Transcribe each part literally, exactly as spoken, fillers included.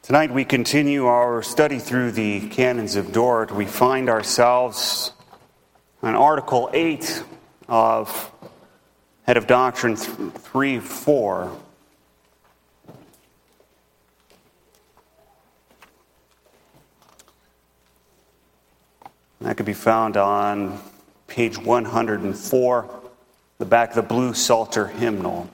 Tonight we continue our study through the Canons of Dort. We find ourselves on Article eight of Head of Doctrine three four. That could be found on page one hundred four, the back of the Blue Psalter hymnal.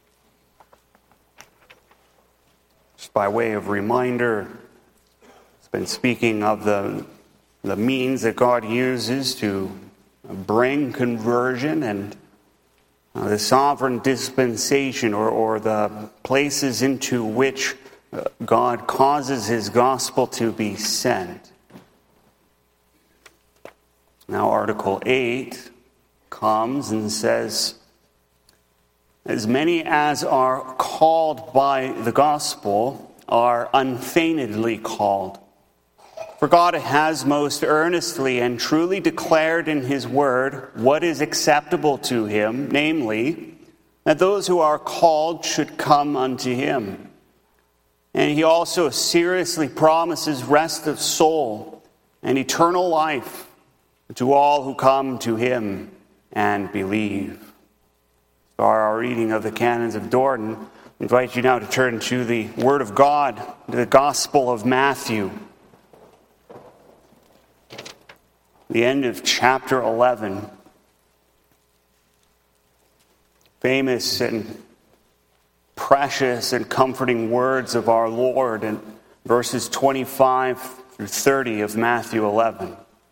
Just by way of reminder, it's been speaking of the, the means that God uses to bring conversion and uh, the sovereign dispensation or, or the places into which uh, God causes his gospel to be sent. Now, Article eight comes and says, as many as are called by the gospel are unfeignedly called. For God has most earnestly and truly declared in his word what is acceptable to him, namely, that those who are called should come unto him. And he also seriously promises rest of soul and eternal life to all who come to him and believe. For our reading of the Canons of Dort, I invite you now to turn to the Word of God, to the Gospel of Matthew. The end of chapter eleven. Famous and precious and comforting words of our Lord in verses twenty-five through thirty of Matthew eleven.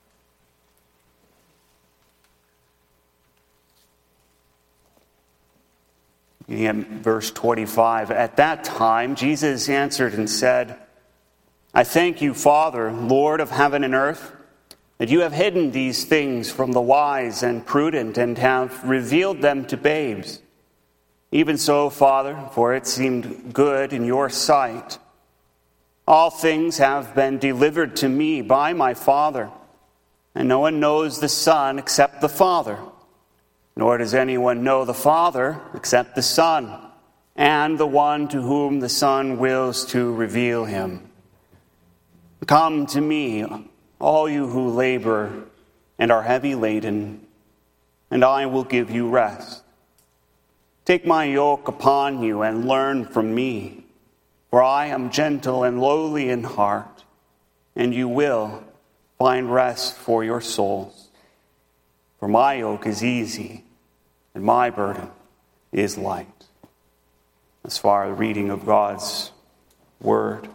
In verse twenty-five, at that time Jesus answered and said, I thank you, Father, Lord of heaven and earth, that you have hidden these things from the wise and prudent and have revealed them to babes. Even so, Father, for it seemed good in your sight. All things have been delivered to me by my Father, and no one knows the Son except the Father. Nor does anyone know the Father except the Son, and the one to whom the Son wills to reveal him. Come to me, all you who labor and are heavy laden, and I will give you rest. Take my yoke upon you and learn from me, for I am gentle and lowly in heart, and you will find rest for your souls. For my yoke is easy, and my burden is light. As far as the reading of God's Word.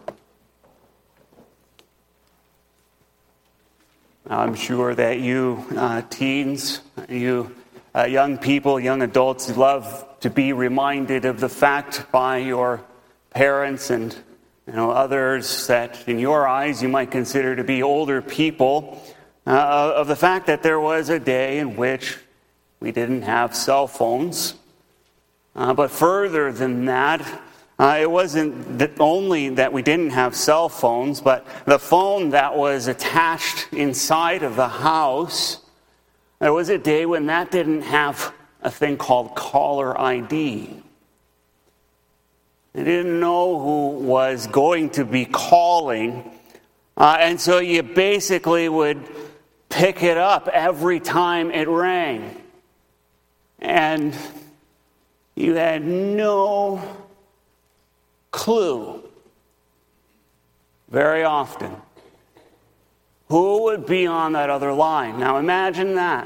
I'm sure that you uh, teens, you uh, young people, young adults love to be reminded of the fact by your parents and you know others that in your eyes you might consider to be older people uh, of the fact that there was a day in which we didn't have cell phones. Uh, but further than that, uh, it wasn't that only that we didn't have cell phones, but the phone that was attached inside of the house, there was a day when that didn't have a thing called caller I D. They didn't know who was going to be calling, uh, and so you basically would pick it up every time it rang. And you had no clue, very often, who would be on that other line. Now imagine that.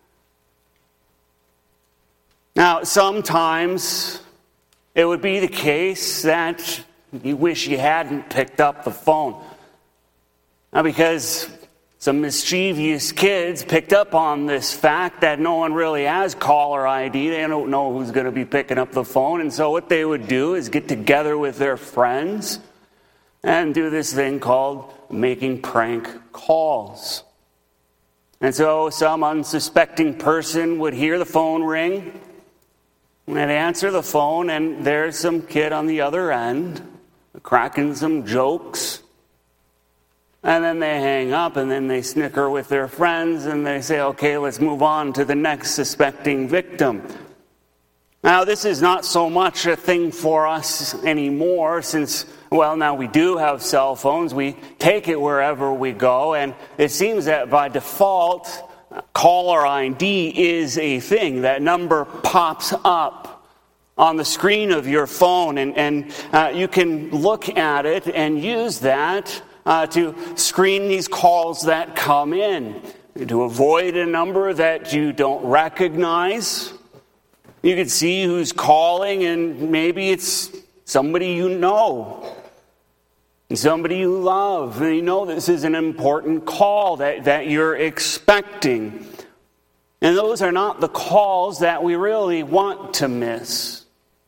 Now sometimes it would be the case that you wish you hadn't picked up the phone. Now because some mischievous kids picked up on this fact that no one really has caller I D. They don't know who's going to be picking up the phone. And so what they would do is get together with their friends and do this thing called making prank calls. And so some unsuspecting person would hear the phone ring and they'd answer the phone, and there's some kid on the other end cracking some jokes. And then they hang up, and then they snicker with their friends, and they say, okay, let's move on to the next suspecting victim. Now, this is not so much a thing for us anymore since, well, now we do have cell phones. We take it wherever we go, and it seems that by default, caller I D is a thing. That number pops up on the screen of your phone, and, and uh, you can look at it and use that uh, to screen these calls that come in, to avoid a number that you don't recognize. You can see who's calling, and maybe it's somebody you know, and somebody you love, and you know this is an important call that, that you're expecting. And those are not the calls that we really want to miss.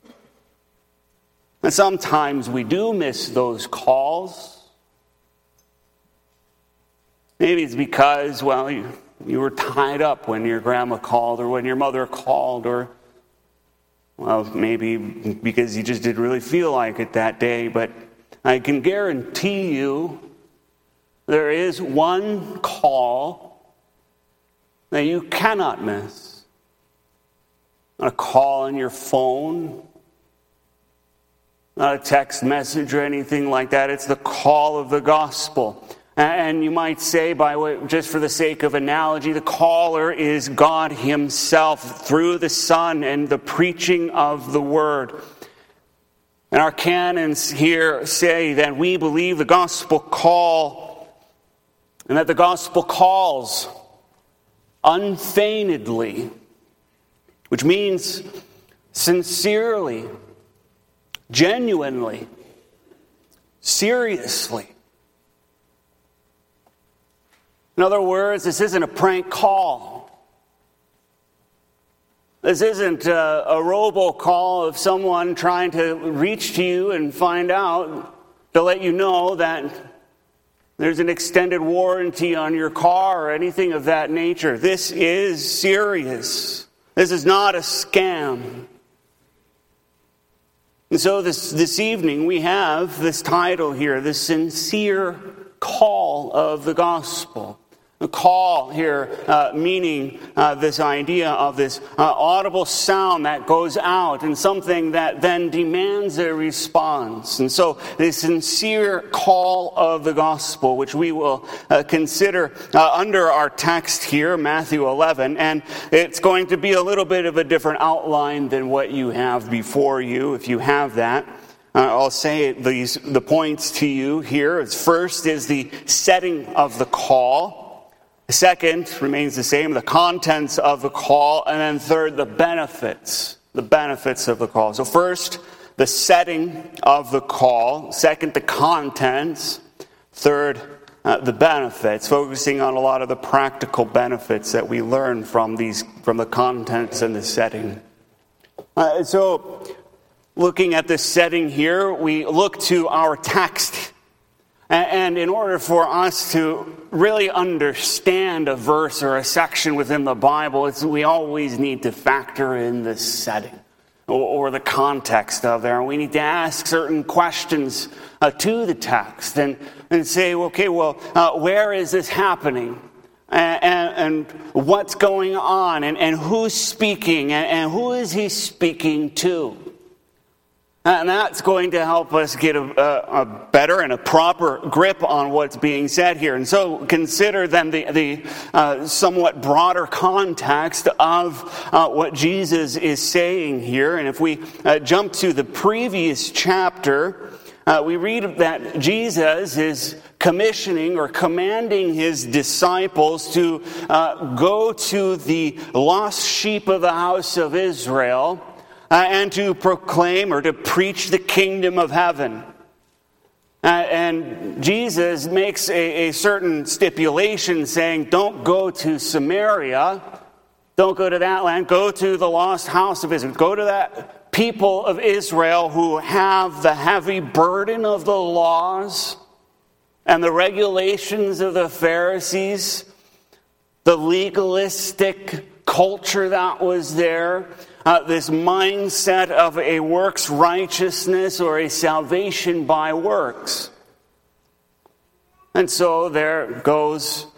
And sometimes we do miss those calls. Maybe it's because, well, you, you were tied up when your grandma called, or when your mother called, or well, maybe because you just didn't really feel like it that day, but I can guarantee you there is one call that you cannot miss. Not a call on your phone, not a text message or anything like that. It's the call of the gospel. And you might say, by way, just for the sake of analogy, the caller is God himself through the Son and the preaching of the Word. And our canons here say that we believe the gospel call, and that the gospel calls unfeignedly, which means sincerely, genuinely, seriously. In other words, this isn't a prank call. This isn't a, a robocall of someone trying to reach to you and find out, to let you know that there's an extended warranty on your car or anything of that nature. This is serious. This is not a scam. And so this, this evening we have this title here, the sincere call of the gospel. A call here uh, meaning uh, this idea of this uh, audible sound that goes out and something that then demands a response. And so the sincere call of the gospel, which we will uh, consider uh, under our text here, Matthew eleven, and it's going to be a little bit of a different outline than what you have before you, if you have that. Uh, I'll say these the points to you here. First is the setting of the call. Second remains the same, the contents of the call. And then third, the benefits, the benefits of the call. So first, the setting of the call. Second, the contents. Third, uh, the benefits, focusing on a lot of the practical benefits that we learn from these, from the contents and the setting. Uh, so, looking at this setting here, we look to our text. And in order for us to really understand a verse or a section within the Bible, it's, we always need to factor in the setting or, or the context of there. And we need to ask certain questions uh, to the text and, and say, okay, well, uh, where is this happening? And, and, and what's going on? And, and who's speaking? And, and who is he speaking to? And that's going to help us get a, a, a better and a proper grip on what's being said here. And so consider then the, the uh, somewhat broader context of uh, what Jesus is saying here. And if we uh, jump to the previous chapter, uh, we read that Jesus is commissioning or commanding his disciples to uh, go to the lost sheep of the house of Israel, Uh, and to proclaim or to preach the kingdom of heaven. Uh, and Jesus makes a, a certain stipulation saying, don't go to Samaria, don't go to that land, go to the lost house of Israel, go to that people of Israel who have the heavy burden of the laws and the regulations of the Pharisees, the legalistic culture that was there. Uh, this mindset of a works righteousness or a salvation by works. And so there goes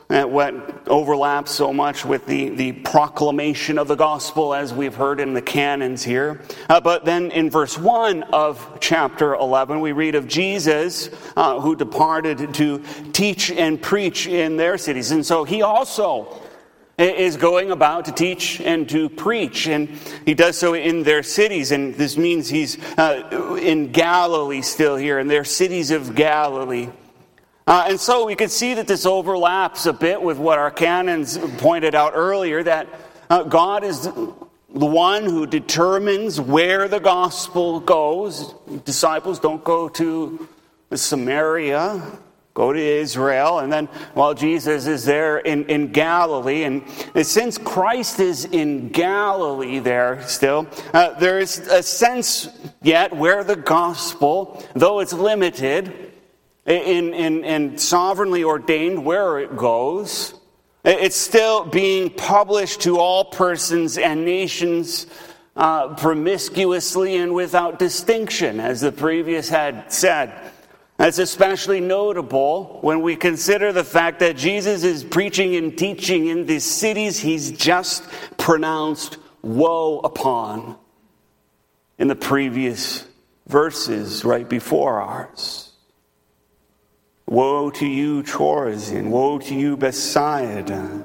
uh, what overlaps so much with the, the proclamation of the gospel as we've heard in the canons here. Uh, but then in verse one of chapter eleven, we read of Jesus uh, who departed to teach and preach in their cities. And so he also is going about to teach and to preach, and he does so in their cities, and this means he's uh, in Galilee still here, in their cities of Galilee. Uh, and so we can see that this overlaps a bit with what our canons pointed out earlier, that uh, God is the one who determines where the gospel goes. Disciples don't go to Samaria, go to Israel, and then, while well, Jesus is there in, in Galilee, and since Christ is in Galilee there still, uh, there is a sense yet where the gospel, though it's limited in, in, in sovereignly ordained where it goes, it's still being published to all persons and nations uh, promiscuously and without distinction, as the previous had said. That's especially notable when we consider the fact that Jesus is preaching and teaching in the cities he's just pronounced woe upon in the previous verses right before ours. Woe to you, Chorazin! Woe to you, Bethsaida!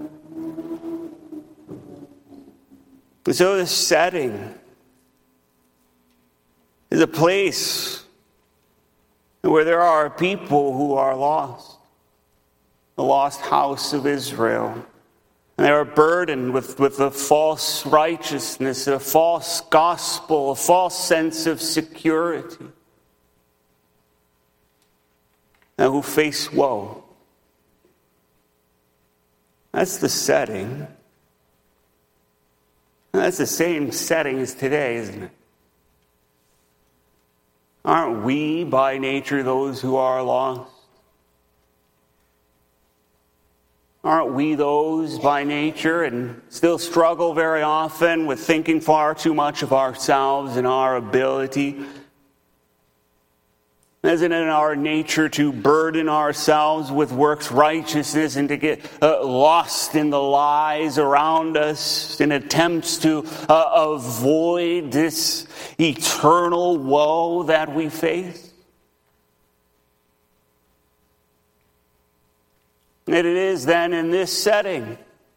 So the setting is a place where there are people who are lost, the lost house of Israel. And they are burdened with, with a false righteousness, a false gospel, a false sense of security, and who face woe. That's the setting. And that's the same setting as today, isn't it? Aren't we by nature those who are lost? Aren't we those by nature and still struggle very often with thinking far too much of ourselves and our ability? Isn't it in our nature to burden ourselves with works righteousness and to get uh, lost in the lies around us in attempts to uh, avoid this eternal woe that we face? And it is then in this setting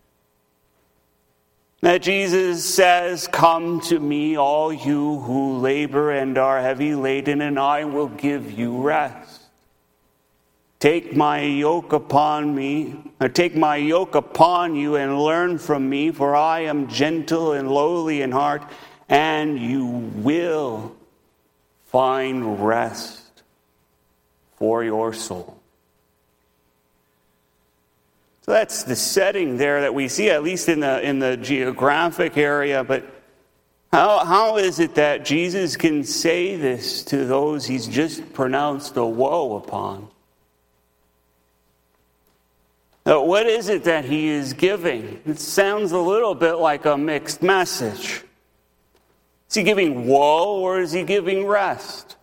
that Jesus says, "Come to me, all you who labor and are heavy laden, and I will give you rest. Take my yoke upon me, or take my yoke upon you and learn from me, for I am gentle and lowly in heart, and you will find rest for your soul." So that's the setting there that we see, at least in the in the geographic area. But how how is it that Jesus can say this to those he's just pronounced a woe upon? Now, what is it that he is giving? It sounds a little bit like a mixed message. Is he giving woe or is he giving rest?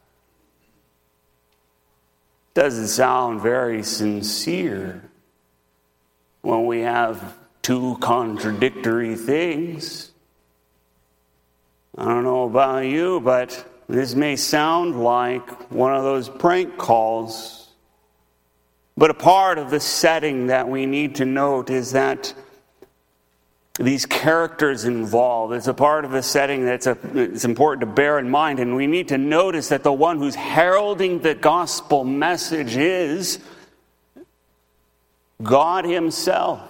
Doesn't sound very sincere when we have two contradictory things. I don't know about you, but this may sound like one of those prank calls. But a part of the setting that we need to note is that these characters involved. It's a part of the setting that's a, it's important to bear in mind. And we need to notice that the one who's heralding the gospel message is God himself,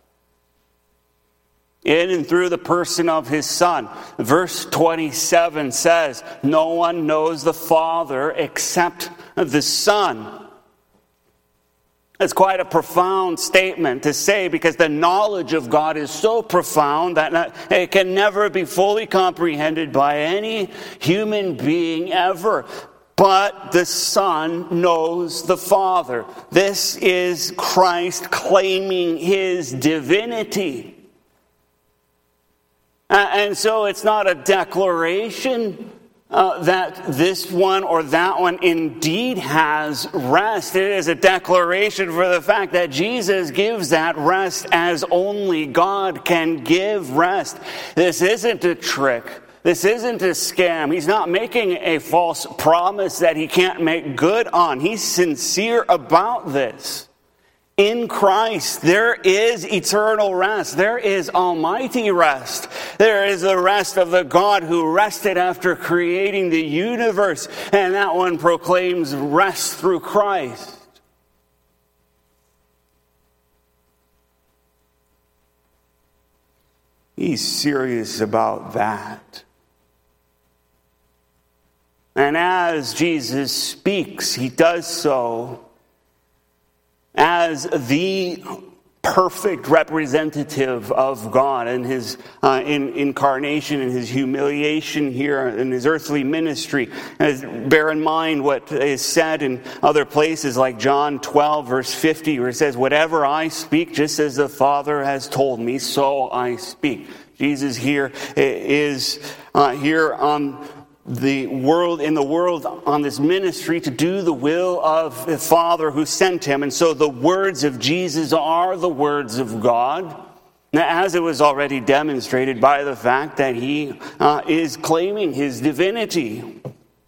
in and through the person of his Son. Verse twenty-seven says, "No one knows the Father except the Son." It's quite a profound statement to say, because the knowledge of God is so profound that it can never be fully comprehended by any human being ever. But the Son knows the Father. This is Christ claiming his divinity. And so it's not a declaration uh, that this one or that one indeed has rest. It is a declaration for the fact that Jesus gives that rest as only God can give rest. This isn't a trick. This isn't a scam. He's not making a false promise that he can't make good on. He's sincere about this. In Christ, there is eternal rest. There is almighty rest. There is the rest of the God who rested after creating the universe. And that one proclaims rest through Christ. He's serious about that. And as Jesus speaks, he does so as the perfect representative of God in his uh, in, incarnation and his humiliation here in his earthly ministry. As, bear in mind what is said in other places like John twelve verse fifty, where it says, "Whatever I speak, just as the Father has told me, so I speak." Jesus here is uh, here on the world, in the world, on this ministry to do the will of the Father who sent him. And so the words of Jesus are the words of God, as it was already demonstrated by the fact that he uh, is claiming his divinity.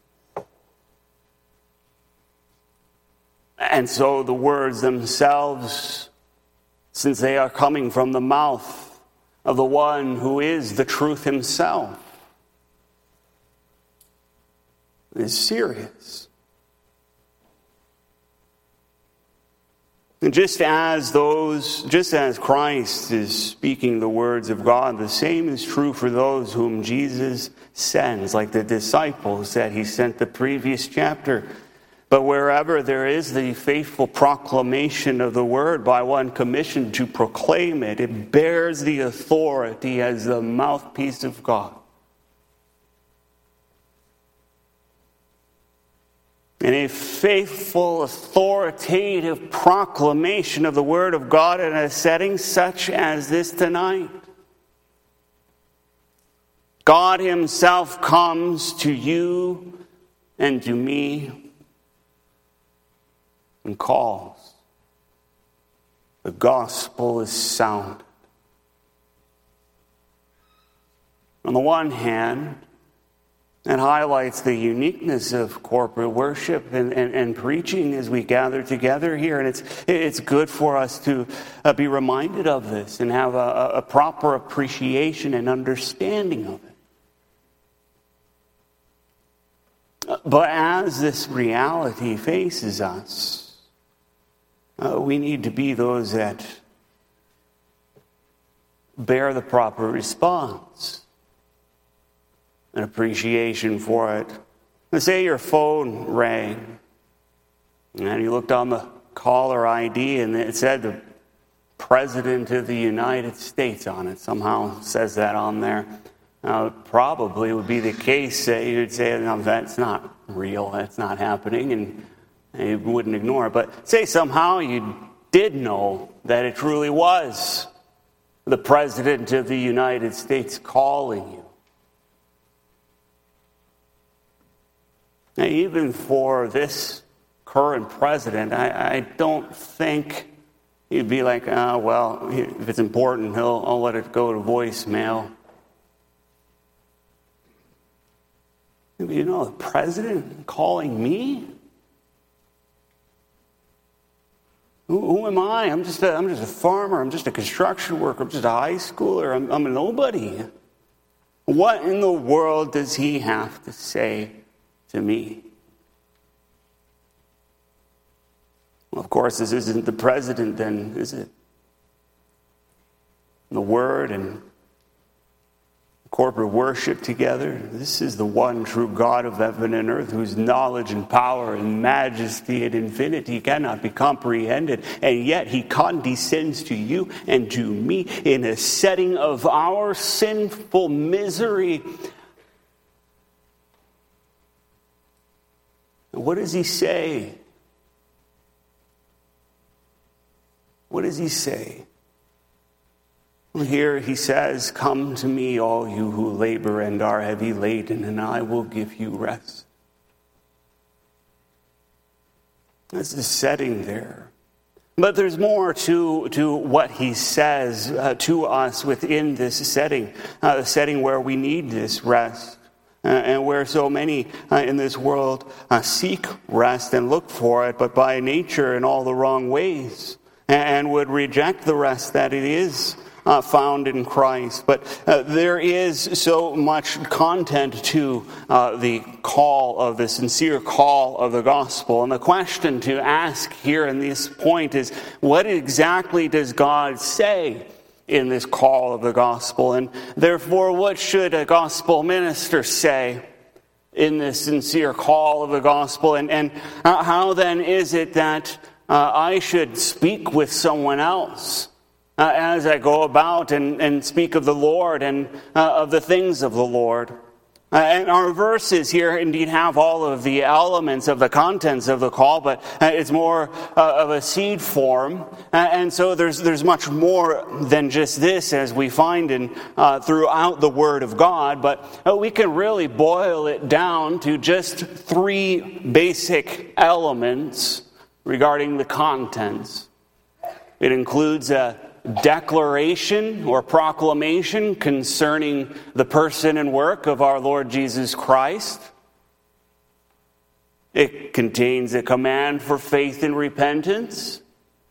And so the words themselves, since they are coming from the mouth of the one who is the truth himself, is serious. And just as those, just as Christ is speaking the words of God, the same is true for those whom Jesus sends, like the disciples that he sent the previous chapter. But wherever there is the faithful proclamation of the word by one commissioned to proclaim it, it bears the authority as the mouthpiece of God. And a faithful, authoritative proclamation of the Word of God in a setting such as this tonight. God himself comes to you and to me and calls. The gospel is sound. On the one hand, it highlights the uniqueness of corporate worship and, and, and preaching as we gather together here. And it's it's good for us to uh, be reminded of this and have a, a proper appreciation and understanding of it. But as this reality faces us, uh, we need to be those that bear the proper response. An appreciation for it. Let's say your phone rang and you looked on the caller I D and it said the President of the United States on it. Somehow says that on there. Now, it probably would be the case that you'd say, no, that's not real, that's not happening, and you wouldn't ignore it. But say somehow you did know that it truly was the President of the United States calling you. Now, even for this current president, I, I don't think he'd be like, oh, well, if it's important, he'll, I'll let it go to voicemail. You know, the president calling me? Who, who am I? I'm just, a, I'm just a farmer. I'm just a construction worker. I'm just a high schooler. I'm, I'm a nobody. What in the world does he have to say to me? Well, of course, this isn't the president then, is it? The Word and corporate worship together. This is the one true God of heaven and earth, whose knowledge and power and majesty and infinity cannot be comprehended. And yet he condescends to you and to me in a setting of our sinful misery. What does he say? What does he say? Here he says, "Come to me, all you who labor and are heavy laden, and I will give you rest." That's the setting there. But there's more to, to what he says uh, to us within this setting, uh, the setting where we need this rest, uh, and where so many uh, in this world uh, seek rest and look for it, but by nature in all the wrong ways, and would reject the rest that it is Uh, found in Christ. But uh, there is so much content to uh, the call of the sincere call of the gospel. And the question to ask here in this point is, what exactly does God say in this call of the gospel? And therefore, what should a gospel minister say in this sincere call of the gospel? And, and uh, how then is it that uh, I should speak with someone else Uh, as I go about and, and speak of the Lord and uh, of the things of the Lord? Uh, and our verses here indeed have all of the elements of the contents of the call, but uh, it's more uh, of a seed form. Uh, and so there's there's much more than just this, as we find in uh, throughout the Word of God. But uh, we can really boil it down to just three basic elements regarding the contents. It includes a declaration or proclamation concerning the person and work of our Lord Jesus Christ. It contains a command for faith and repentance.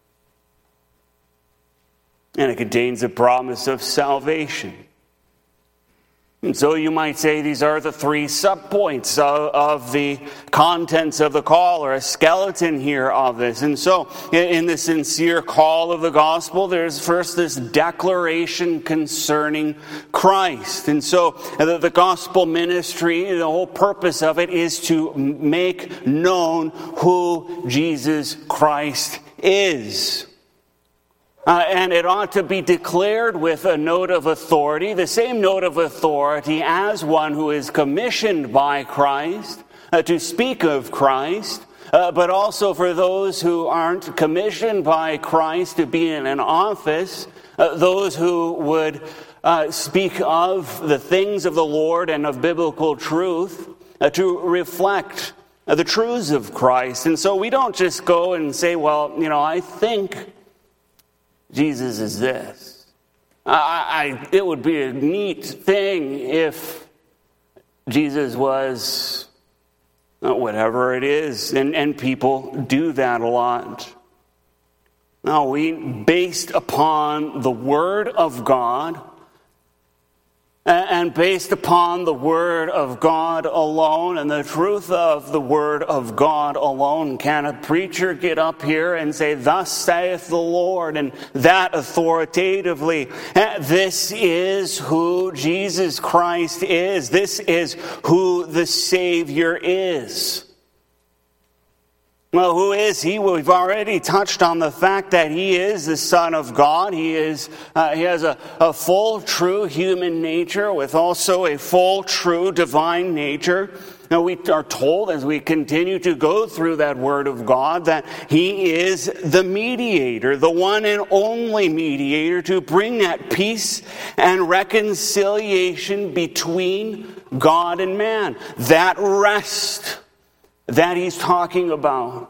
And it contains a promise of salvation. And so you might say these are the three subpoints of, of the contents of the call, or a skeleton here of this. And so in the sincere call of the gospel, there's first this declaration concerning Christ. And so the, the gospel ministry, the whole purpose of it is to make known who Jesus Christ is. Uh, and it ought to be declared with a note of authority, the same note of authority as one who is commissioned by Christ uh, to speak of Christ, uh, but also for those who aren't commissioned by Christ to be in an office, uh, those who would uh, speak of the things of the Lord and of biblical truth uh, to reflect uh, the truths of Christ. And so we don't just go and say, well, you know, I think Jesus is this. I, I, it would be a neat thing if Jesus was whatever it is. And, and people do that a lot. No, we, based upon the Word of God, and based upon the Word of God alone and the truth of the Word of God alone, can a preacher get up here and say, "Thus saith the Lord," and that authoritatively? This is who Jesus Christ is. This is who the Savior is. Well, who is he? Well, we've already touched on the fact that he is the Son of God. He is. Uh, he has a, a full, true human nature with also a full, true divine nature. Now, we are told as we continue to go through that Word of God that he is the mediator, the one and only mediator to bring that peace and reconciliation between God and man. That rest that he's talking about.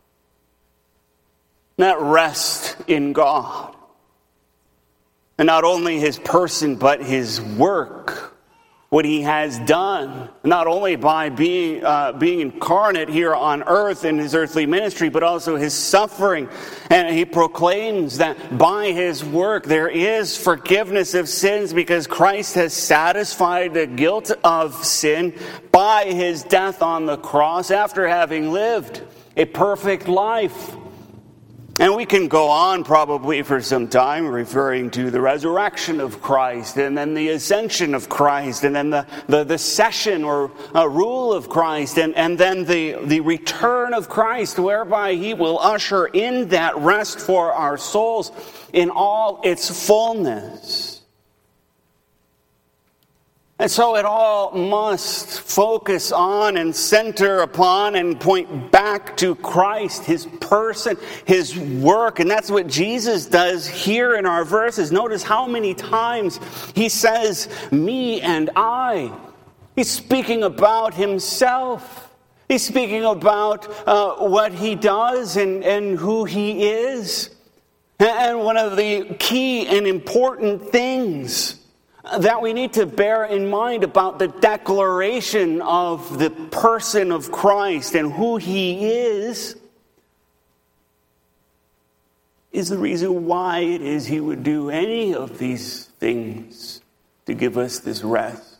That rest in God. And not only his person, but his work. What he has done. Not only by being uh, being incarnate here on earth in his earthly ministry, but also his suffering. And he proclaims that by his work there is forgiveness of sins, because Christ has satisfied the guilt of sin by his death on the cross after having lived a perfect life. And we can go on probably for some time referring to the resurrection of Christ, and then the ascension of Christ, and then the, the, the session or uh, rule of Christ, and, and then the, the return of Christ, whereby he will usher in that rest for our souls in all its fullness. And so it all must focus on and center upon and point back to Christ, his person, his work. And that's what Jesus does here in our verses. Notice how many times he says, me and I. He's speaking about himself. He's speaking about uh, what he does and, and who he is. And one of the key and important things that we need to bear in mind about the declaration of the person of Christ and who he is is the reason why it is he would do any of these things to give us this rest.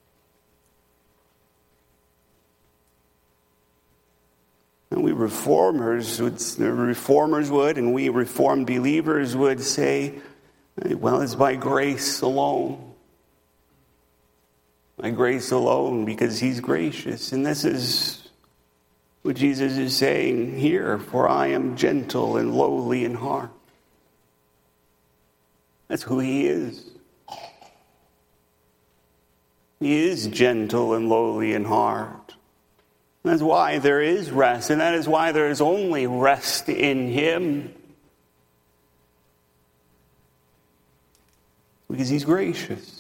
And we reformers would, the reformers would, and we reformed believers would say, well, it's by grace alone. By grace alone, because he's gracious. And this is what Jesus is saying here, for I am gentle and lowly in heart. That's who he is. He is gentle and lowly in heart. That's why there is rest, and that is why there is only rest in him. Because he's gracious.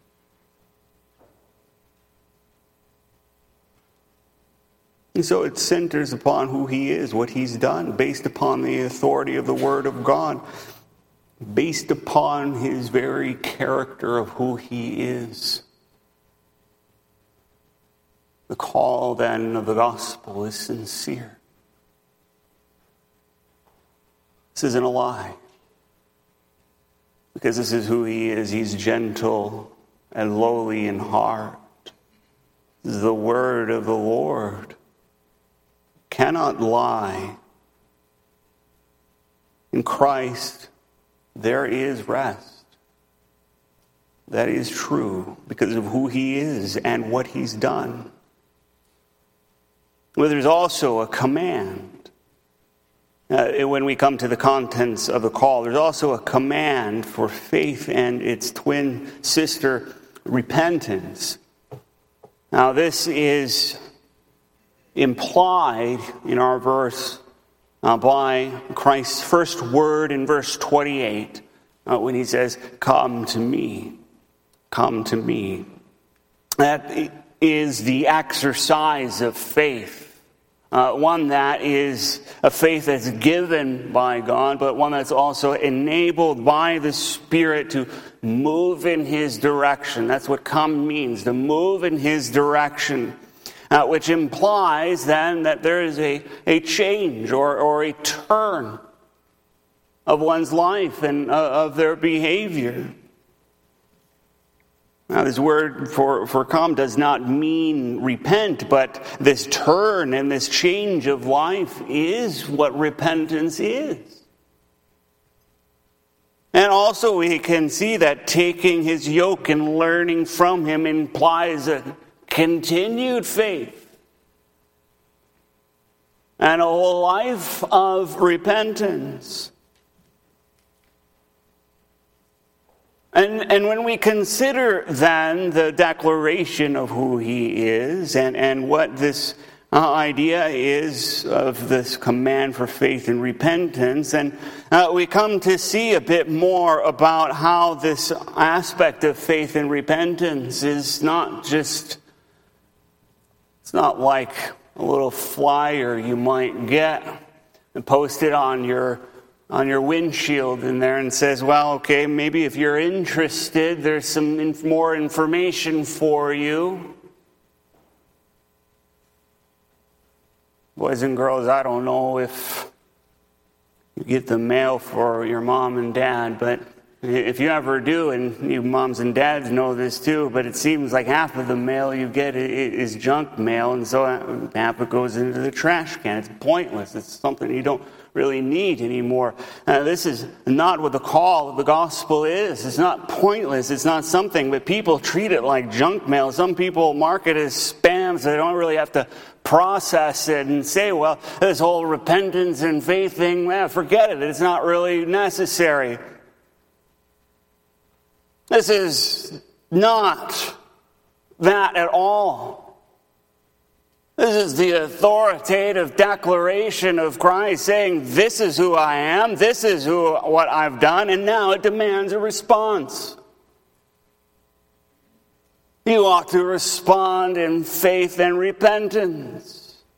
And so it centers upon who he is, what he's done, based upon the authority of the Word of God, based upon his very character of who he is. The call, then, of the gospel is sincere. This isn't a lie. Because this is who he is. He's gentle and lowly in heart. This is the word of the Lord. Cannot lie. In Christ, there is rest. That is true because of who he is and what he's done. But there's also a command. Uh, when we come to the contents of the call, there's also a command for faith and its twin sister, repentance. Now, this is implied in our verse uh, by Christ's first word in verse twenty-eight, uh, when he says, "Come to me, come to me." That is the exercise of faith. Uh, one that is a faith that's given by God, but one that's also enabled by the Spirit to move in his direction. That's what come means, to move in his direction, uh, which implies then that there is a, a change or, or a turn of one's life and uh, of their behavior. Now, this word for, for come does not mean repent, but this turn and this change of life is what repentance is. And also we can see that taking his yoke and learning from him implies a continued faith and a whole life of repentance. And, and when we consider then the declaration of who he is and, and what this uh, idea is of this command for faith and repentance, and uh, we come to see a bit more about how this aspect of faith and repentance is not just, it's not like a little flyer you might get and post it on your on your windshield in there and says, well, okay, maybe if you're interested, there's some inf- more information for you. Boys and girls, I don't know if you get the mail for your mom and dad, but if you ever do, and you moms and dads know this too, but it seems like half of the mail you get is junk mail, and so half of it goes into the trash can. It's pointless. It's something you don't really need anymore. Uh, this is not what the call of the gospel is. It's not pointless. It's not something, but people treat it like junk mail. Some people mark it as spam, so they don't really have to process it and say, well, this whole repentance and faith thing, well, forget it. It's not really necessary. This is not that at all. This is the authoritative declaration of Christ saying, this is who I am, this is who what I've done, and now it demands a response. You ought to respond in faith and repentance.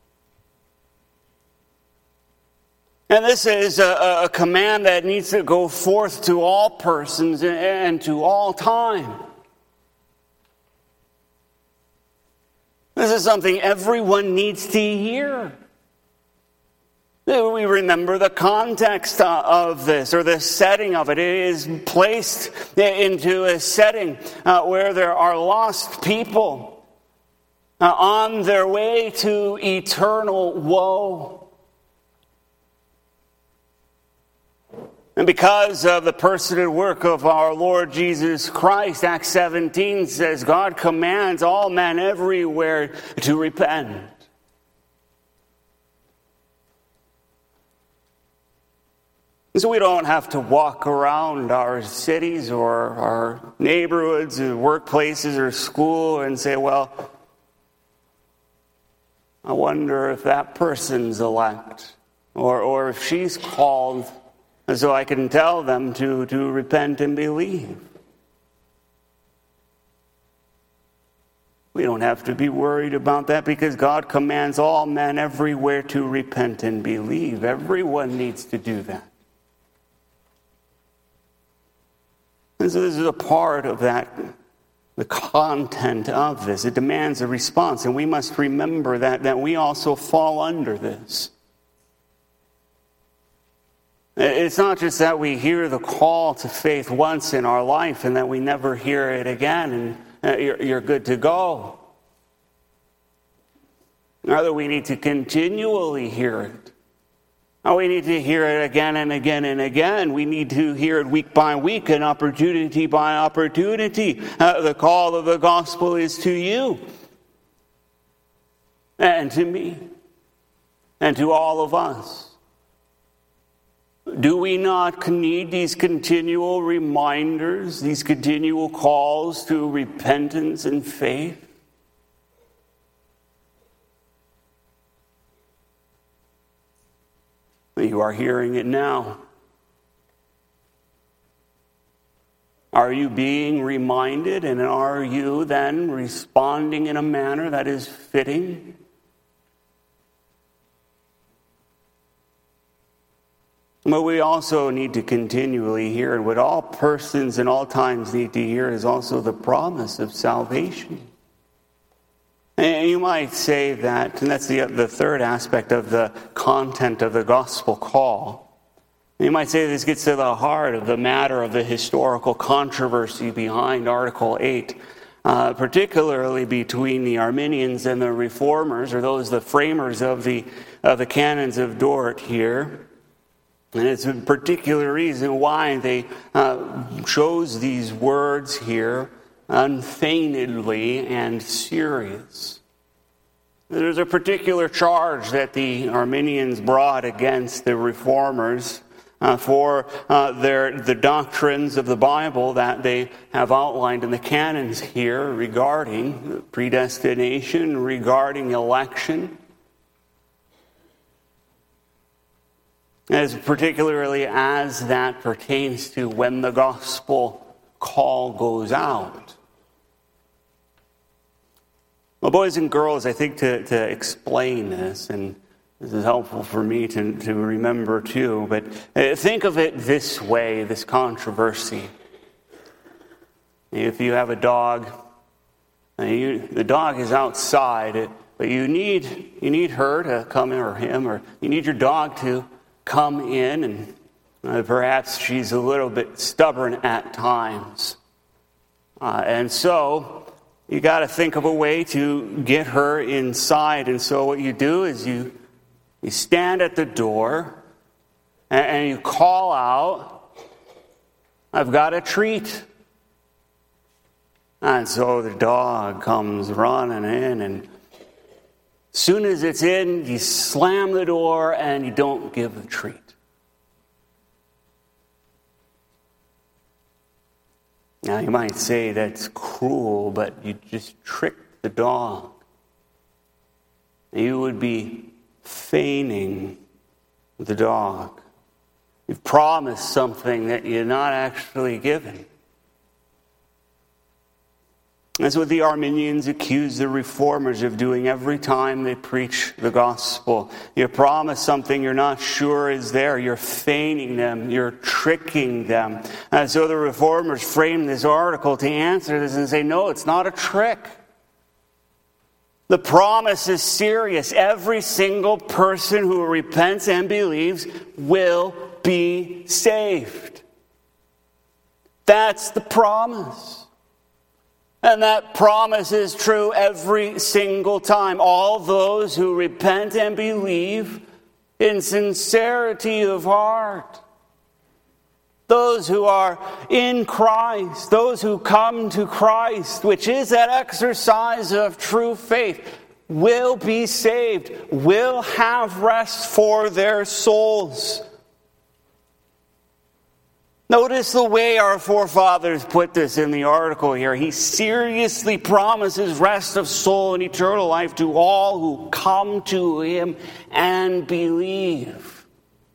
And this is a, a command that needs to go forth to all persons and to all time. This is something everyone needs to hear. We remember the context of this, or the setting of it. It is placed into a setting uh, where there are lost people uh, on their way to eternal woe. And because of the person and work of our Lord Jesus Christ, Acts seventeen says, God commands all men everywhere to repent. And so we don't have to walk around our cities or our neighborhoods or workplaces or school and say, well, I wonder if that person's elect, or, or if she's called, and so I can tell them to, to repent and believe. We don't have to be worried about that because God commands all men everywhere to repent and believe. Everyone needs to do that. And so this is a part of that, the content of this. It demands a response, and we must remember that, that we also fall under this. It's not just that we hear the call to faith once in our life and that we never hear it again and you're, you're good to go. Rather, we need to continually hear it. We need to hear it again and again and again. We need to hear it week by week and opportunity by opportunity. Uh, the call of the gospel is to you and to me and to all of us. Do we not need these continual reminders, these continual calls to repentance and faith? You are hearing it now. Are you being reminded, and are you then responding in a manner that is fitting? But we also need to continually hear, and what all persons in all times need to hear is also the promise of salvation. And you might say that, and that's the, the third aspect of the content of the gospel call. You might say this gets to the heart of the matter of the historical controversy behind Article eight, uh, particularly between the Arminians and the Reformers, or those the framers of the, of the canons of Dort here. And it's a particular reason why they uh, chose these words here, unfeignedly and serious. There's a particular charge that the Arminians brought against the Reformers uh, for uh, their the doctrines of the Bible that they have outlined in the canons here regarding predestination, regarding election. As particularly as that pertains to when the gospel call goes out. Well, boys and girls, I think to, to explain this, and this is helpful for me to, to remember too, but think of it this way, this controversy. If you have a dog, and you, the dog is outside, but you need you need her to come in, or him, or you need your dog to come in, and uh, perhaps she's a little bit stubborn at times. Uh, and so you got to think of a way to get her inside. And so what you do is you you stand at the door and, and you call out, "I've got a treat." And so the dog comes running in, and as soon as it's in, you slam the door and you don't give the treat. Now you might say that's cruel, but you just tricked the dog. You would be feigning the dog. You've promised something that you're not actually given. That's what the Arminians accuse the Reformers of doing every time they preach the gospel. You promise something you're not sure is there. You're feigning them. You're tricking them. And so the Reformers frame this article to answer this and say, no, it's not a trick. The promise is serious. Every single person who repents and believes will be saved. That's the promise. And that promise is true every single time. All those who repent and believe in sincerity of heart. Those who are in Christ. Those who come to Christ, which is that exercise of true faith, will be saved, will have rest for their souls. Notice the way our forefathers put this in the article here. He seriously promises rest of soul and eternal life to all who come to him and believe.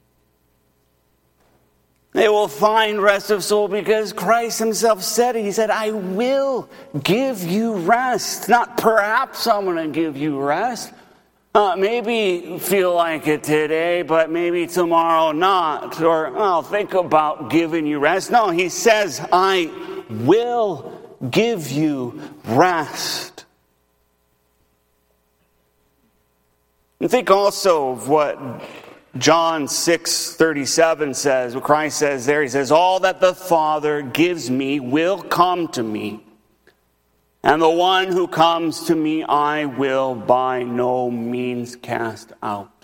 They will find rest of soul because Christ himself said it. He said, I will give you rest. Not perhaps I'm going to give you rest. Uh, maybe feel like it today, but maybe tomorrow not. Or I'll think about giving you rest. No, he says, I will give you rest. And think also of what John six thirty-seven says, what Christ says there. He says, all that the Father gives me will come to me. And the one who comes to me, I will by no means cast out.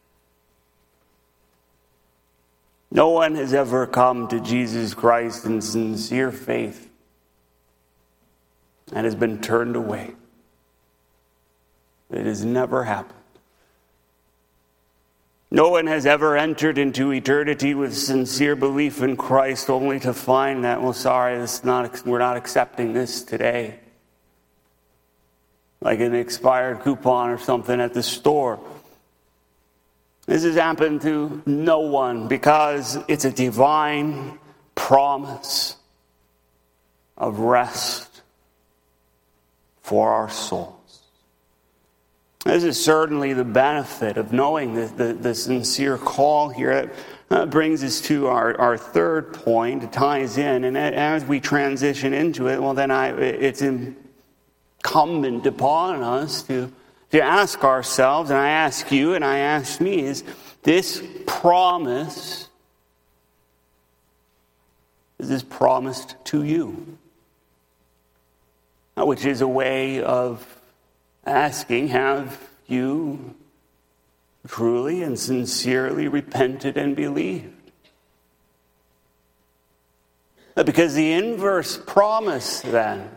No one has ever come to Jesus Christ in sincere faith and has been turned away. It has never happened. No one has ever entered into eternity with sincere belief in Christ only to find that, well, sorry, this is not, we're not accepting this today. Like an expired coupon or something at the store. This has happened to no one because it's a divine promise of rest for our souls. This is certainly the benefit of knowing the, the, the sincere call here. That uh, brings us to our, our third point. It ties in, and as we transition into it, well, then I it's in. incumbent upon us to, to ask ourselves, and I ask you and I ask me, is this promise, is this promised to you? Which is a way of asking, have you truly and sincerely repented and believed? Because the inverse promise then,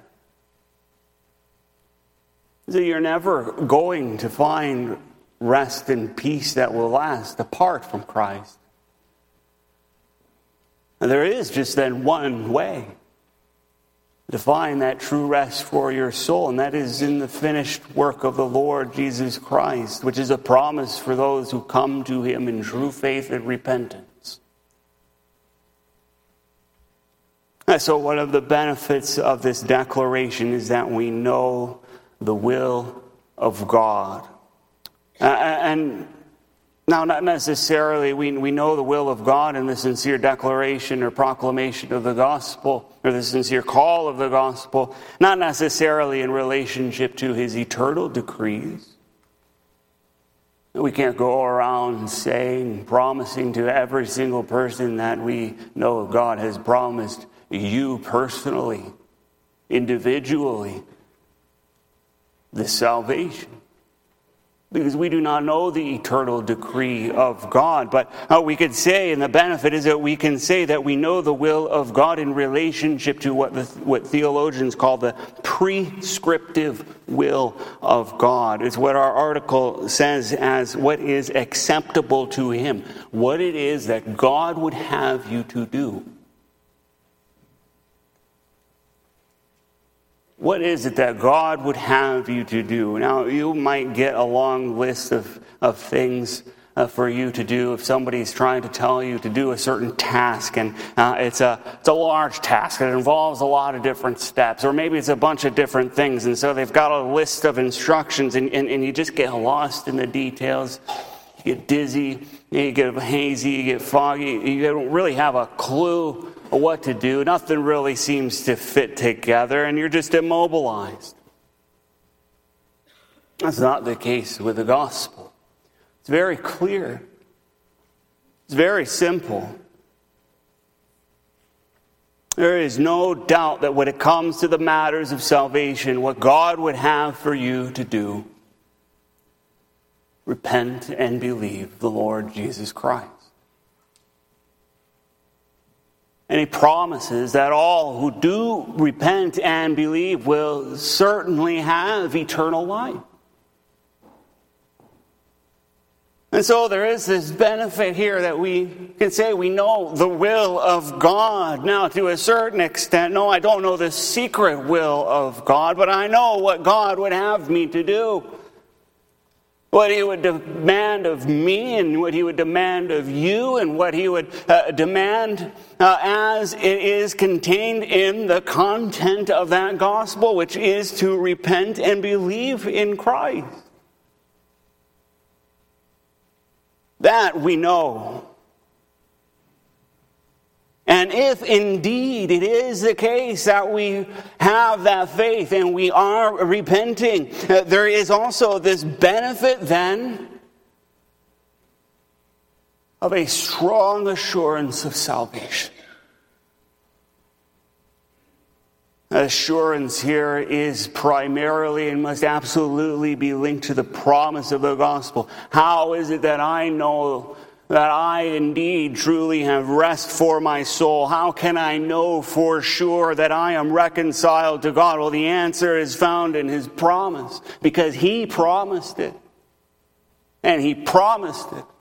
that you're never going to find rest and peace that will last apart from Christ. And there is just then one way to find that true rest for your soul, and that is in the finished work of the Lord Jesus Christ, which is a promise for those who come to him in true faith and repentance. And so one of the benefits of this declaration is that we know the will of God. Uh, and now, not necessarily we, we know the will of God in the sincere declaration or proclamation of the gospel, or the sincere call of the gospel, not necessarily in relationship to his eternal decrees. We can't go around saying, promising to every single person that we know God has promised you personally, individually, this salvation. Because we do not know the eternal decree of God. But uh, we could say, and the benefit is that we can say that we know the will of God in relationship to what the, what theologians call the prescriptive will of God. It's what our article says as what is acceptable to him. What it is that God would have you to do. what is it that God would have you to do? Now, you might get a long list of, of things uh, for you to do if somebody's trying to tell you to do a certain task, and uh, it's a it's a large task. It involves a lot of different steps, or maybe it's a bunch of different things, and so they've got a list of instructions, and, and, and you just get lost in the details. You get dizzy, you get hazy, you get foggy, you don't really have a clue what to do. Nothing really seems to fit together, and you're just immobilized. That's not the case with the gospel. It's very clear. It's very simple. There is no doubt that when it comes to the matters of salvation, what God would have for you to do, repent and believe the Lord Jesus Christ. And he promises that all who do repent and believe will certainly have eternal life. And so there is this benefit here that we can say we know the will of God. Now, to a certain extent, no, I don't know the secret will of God, but I know what God would have me to do. What he would demand of me, and what he would demand of you, and what he would uh, demand uh, as it is contained in the content of that gospel, which is to repent and believe in Christ. That we know. And if indeed it is the case that we have that faith and we are repenting, uh, there is also this benefit then of a strong assurance of salvation. Assurance here is primarily and must absolutely be linked to the promise of the gospel. How is it that I know that I indeed truly have rest for my soul? How can I know for sure that I am reconciled to God? Well, the answer is found in his promise, because he promised it. And he promised it.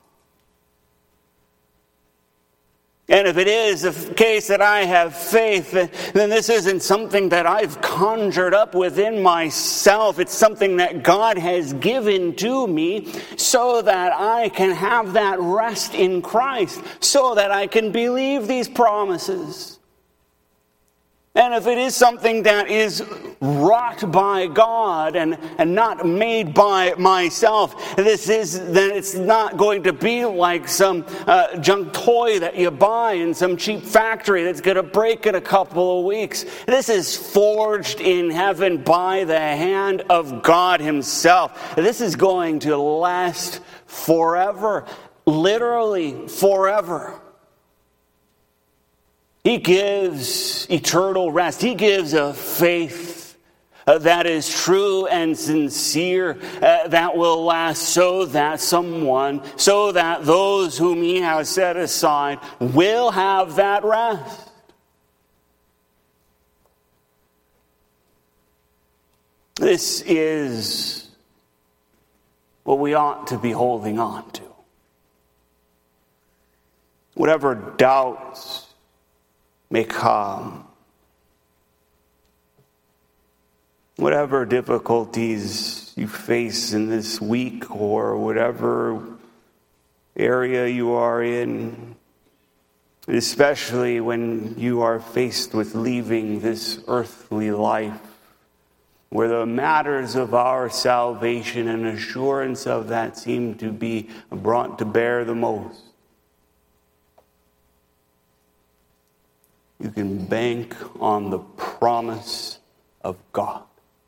And if it is the case that I have faith, then this isn't something that I've conjured up within myself. It's something that God has given to me so that I can have that rest in Christ, so that I can believe these promises. And if it is something that is wrought by God and, and not made by myself, this is then it's not going to be like some uh, junk toy that you buy in some cheap factory that's going to break in a couple of weeks. This is forged in heaven by the hand of God himself. This is going to last forever, literally forever. He gives eternal rest. He gives a faith uh, that is true and sincere, uh, that will last, so that someone, so that those whom he has set aside will have that rest. This is what we ought to be holding on to. Whatever doubts may come, whatever difficulties you face in this week or whatever area you are in, especially when you are faced with leaving this earthly life, where the matters of our salvation and assurance of that seem to be brought to bear the most, you can bank on the promise of God.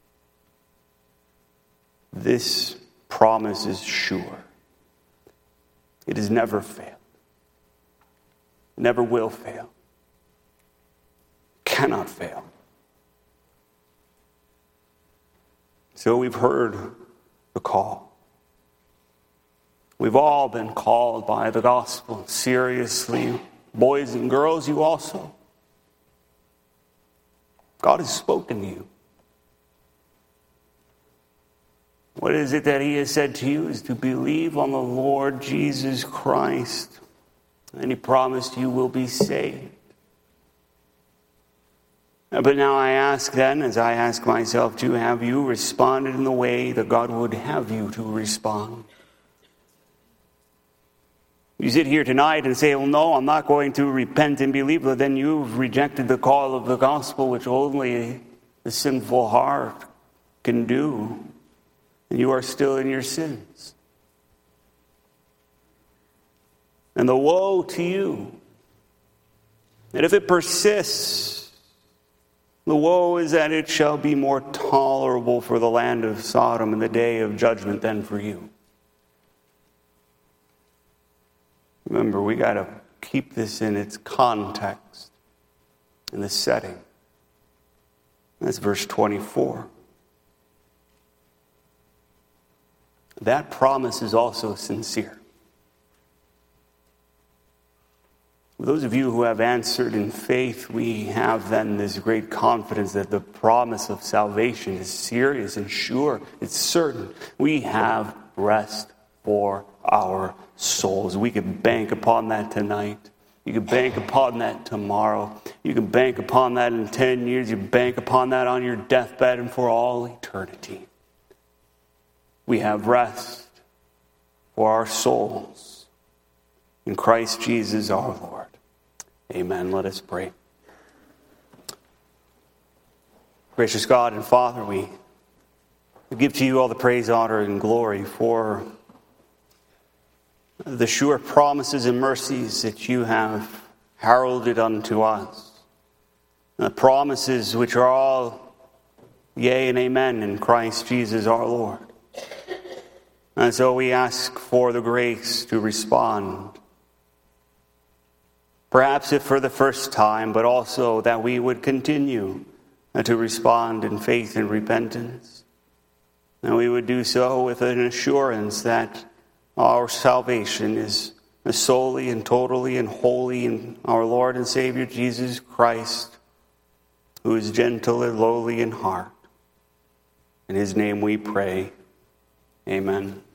This promise is sure. It has never failed. Never will fail. Cannot fail. So we've heard the call. We've all been called by the gospel seriously. Boys and girls, you also. God has spoken to you. What is it that he has said to you is to believe on the Lord Jesus Christ. And he promised you will be saved. But now I ask then, as I ask myself too, have you responded in the way that God would have you to respond? You sit here tonight and say, well, no, I'm not going to repent and believe, but then you've rejected the call of the gospel, which only the sinful heart can do. And you are still in your sins. And the woe to you, that if it persists, the woe is that it shall be more tolerable for the land of Sodom in the day of judgment than for you. Remember, we got to keep this in its context, in the setting. That's verse twenty-four. That promise is also sincere. For those of you who have answered in faith, we have then this great confidence that the promise of salvation is serious and sure. It's certain. We have rest for our souls. We can bank upon that tonight. You can bank upon that tomorrow. You can bank upon that in ten years. You bank upon that on your deathbed and for all eternity. We have rest for our souls in Christ Jesus our Lord. Amen. Let us pray. Gracious God and Father, we give to you all the praise, honor, and glory for the sure promises and mercies that you have heralded unto us. The promises which are all yea and amen in Christ Jesus our Lord. And so we ask for the grace to respond. Perhaps if for the first time, but also that we would continue to respond in faith and repentance. And we would do so with an assurance that our salvation is solely and totally and wholly in our Lord and Savior Jesus Christ, who is gentle and lowly in heart. In his name we pray. Amen.